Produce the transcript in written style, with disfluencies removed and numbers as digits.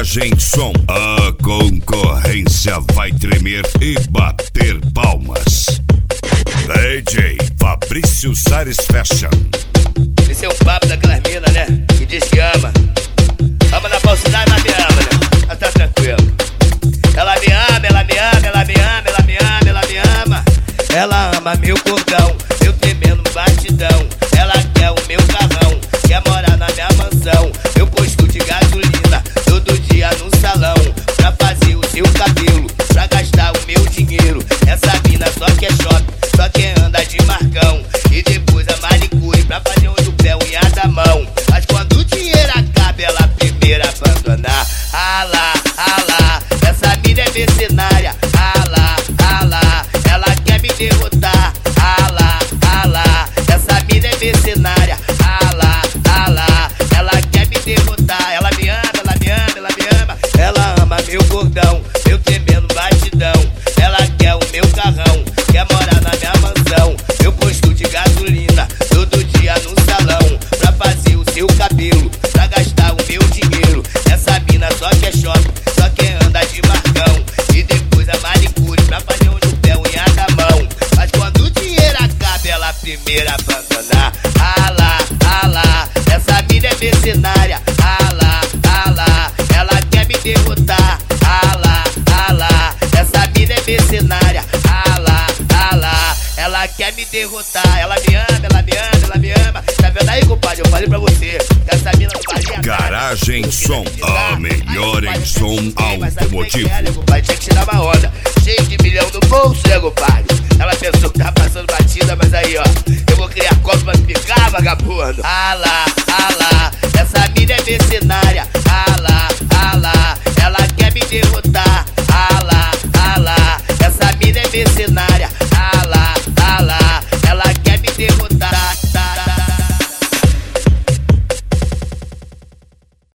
Garagem Som, a concorrência vai tremer e bater palmas. DJ Fabrício Sares Fashion. Esse é o papo daquelas minas, né? Que diz que ama. Ama na falsidade, mas me ama, né? Mas tá tranquilo. Ela me ama, ela me ama, ela me ama, ela me ama, ela me ama. Ela ama meu cordão, meu tremendo batidão. Ela quer o meu carrão, quer morar na minha mansão. Eu posto de gasolina, todo dia no salão. Pra fazer o seu cabelo, pra gastar o meu dinheiro. Essa mina só quer shopping, só quer andar de marcão. E depois a manicure, pra fazer onde o pé, unha da mão. Mas quando o dinheiro acaba, ela primeiro abandonar. Alá, alá, essa mina é mercenária. Alá, alá, ela quer me derrotar. Alá, alá, essa mina é mercenária. Alá, alá, ela quer me derrotar. Ela me ama, ela me ama, ela me ama. Ela ama meu gordão, meu tremendo batidão. Ela quer o meu carrão, quer morar na minha mansão. Eu posto de gasolina, todo dia no salão. Pra fazer o seu cabelo, pra gastar o meu dinheiro. Essa mina só quer shopping, só quer andar de marcão. E depois a manicure, pra fazer onde o pé, unha da mão. Mas quando o dinheiro acaba, ela primeiro abandonar. Alá, alá, essa mina é mercenária. Alá, alá, ela quer me derrotar. Alá, alá, essa mina é mercenária. Alá, alá, ela quer me derrotar. Ela me ama, ela me ama, ela me ama. Tá vendo aí, compadre? Eu falei pra você que essa mina não valia. Garagem Som, a melhor em som automotivo. Compadre, tinha que tirar uma onda. Cheio de milhão no bolso, né, compadre? Ela pensou que tava passando batida, mas aí, ó, eu vou criar copo pra me picar, vagabundo. Alá, alá, essa mina é mercenária. Alá, alá, ela quer me derrotar.